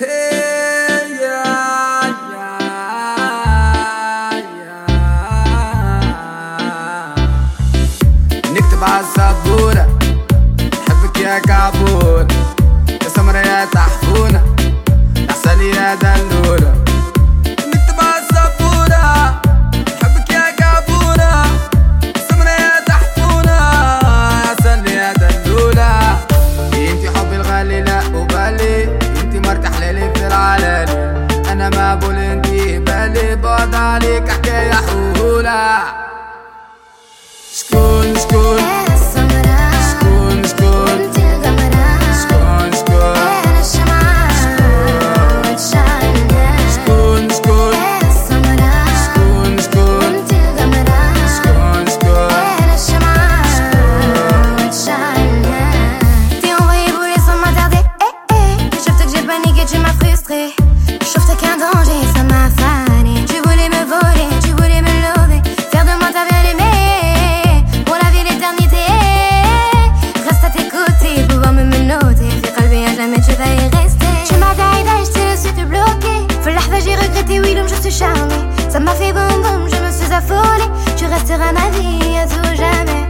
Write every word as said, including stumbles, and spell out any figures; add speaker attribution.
Speaker 1: نكتب عالسبورة نحبك يا كعبورة يا سمرة يا تحفونة يا عسل يا دلولة. نكتب عالسبورة نحبك يا كعبورة يا سمرة يا تحفونة يا عسل يا دلولة. انتي حبي الغالي لا أبالي، انتي مرتاح ليلي في العلالي، أنا ما بقول انتي بالي، بعد عليك حكاية حولة. شكون شكون
Speaker 2: أنا السمرة،
Speaker 1: شكون شكون
Speaker 2: وانت القمرة،
Speaker 1: شكون شكون
Speaker 2: أنا الشمعة وتشعلها.
Speaker 1: شكون شكون
Speaker 2: أنا السمرة،
Speaker 1: شكون شكون
Speaker 2: وانت القمرة،
Speaker 1: شكون شكون
Speaker 2: أنا الشمعة وتشعلها. T'es envoyé brûler sans m'attarder, eh eh. Que شفتك j'ai paniqué, tu m'as frustré. شفتك un danger, ça m'a fané. Tu voulais me voler, tu voulais me lever, faire de moi ta bien-aimée. Pour la vie l'éternité, reste à tes côtés, pouvoir me menotter. في قلبي à jamais tu vas y rester. Tu m'as taillé, j'étais le suis te bloqué. في اللحظة j'ai regretté, oui l'homme je suis charmée. Ça m'a fait boum boum, je me suis affolée. Tu resteras ma vie à tout jamais.